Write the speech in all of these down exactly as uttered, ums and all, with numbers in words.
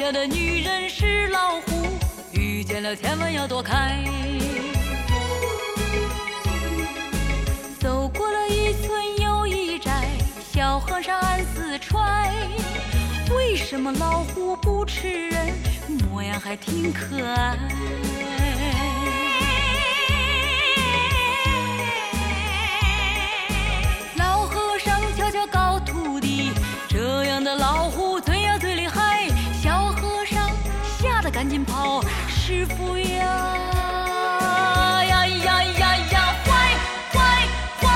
下的女人是老虎，遇见了千万要躲开。走过了一村又一寨，小和尚暗自揣，为什么老虎不吃人，模样还挺可爱。老和尚悄悄告徒弟，这样的老虎嘴呀最厉害。小和尚吓得赶紧跑，师傅呀呀呀呀呀，坏坏坏！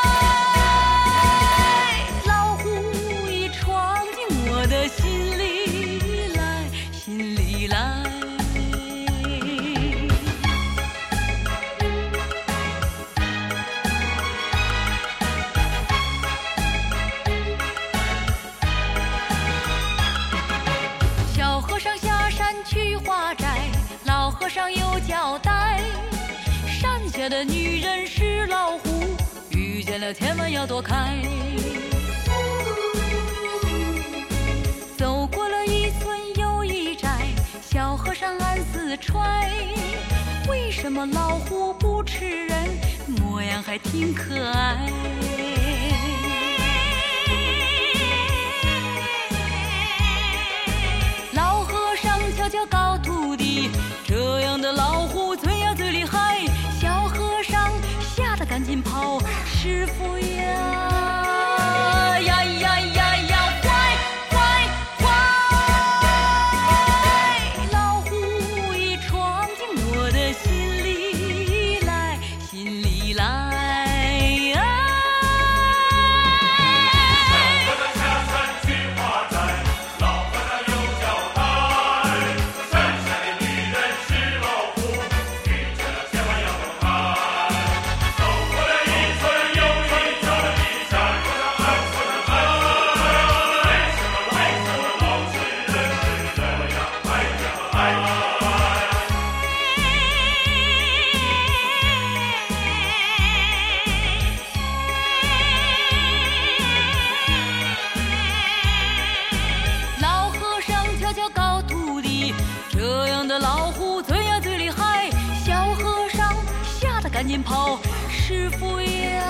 老虎已闯进我的心里来，心里来。小和尚下山去化斋，老和尚有交代，山下的女人是老虎，遇见了千万要躲开。走过了一村又一寨，小和尚暗自揣，为什么老虎不吃人，模样还挺可爱。老和尚悄悄告徒弟，这样的老虎嘴呀最厉害。小和尚吓得赶紧跑，师傅呀呀呀呀呀，坏坏坏！老虎已闯进我的心里来，心里来。老和尚悄悄告徒弟，这样的老虎嘴呀最厉害。小和尚吓得赶紧跑，师傅呀